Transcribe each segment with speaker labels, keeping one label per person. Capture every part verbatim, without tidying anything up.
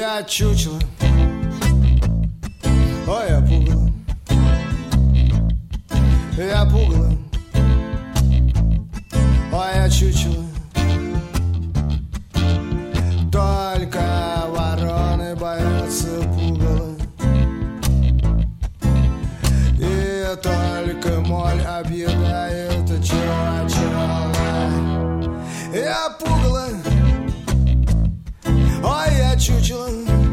Speaker 1: Я чучело, ой, я пугало, я пугало, ой, я чучело. Только вороны боятся пугала, и только моль объедает чучело. Я пугало, ой, я чучело.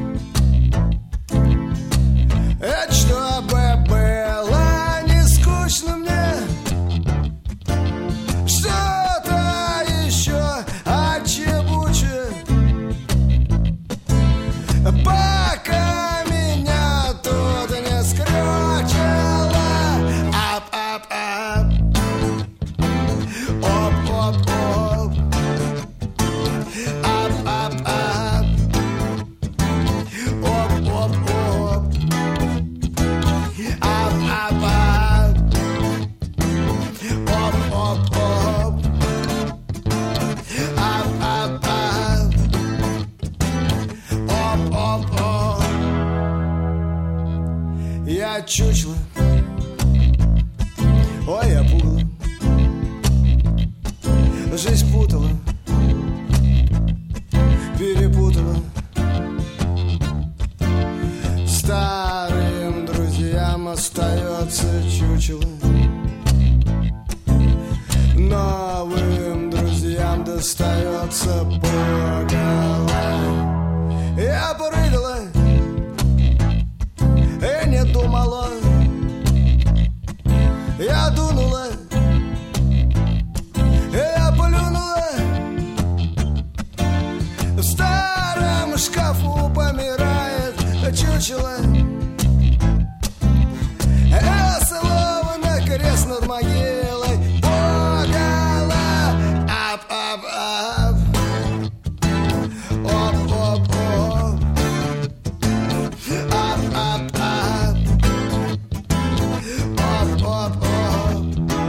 Speaker 1: Это чтобы было не скучно мне, что-то еще отчебучее, пока меня тут не скрючило. Ап-ап-ап, оп-оп-оп, ап-ап-ап, оп-оп-оп, ап-ап-ап, оп-оп-оп, ап-ап-ап, оп-оп-оп. Я чучело, ой, я пугало, жизнь путала, перепутала. Старым друзьям остается чучело, новым друзьям достается пугало. Я прыгала и не думала, я дунула, и я плюнула. В старом шкафу помирает чучело. Я слово на крест над могилой пугало. Ап-ап-ап, оп-оп-оп, ап-ап-ап, оп-оп-оп,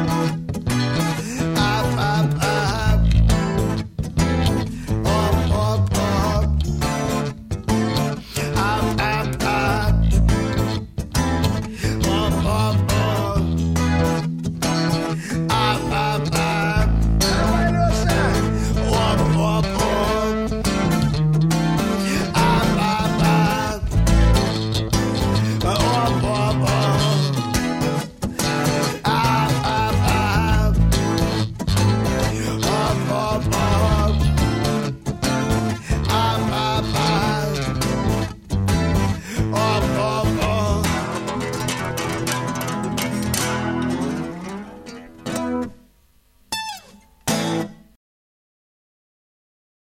Speaker 1: ап-ап-ап, оп-оп-оп, ап-ап-ап, оп-оп-оп, ап-ап-ап. Давай, Леша! Оп-оп-оп, ап-ап-ап, оп-оп-оп, ап-ап-ап, оп-оп-оп.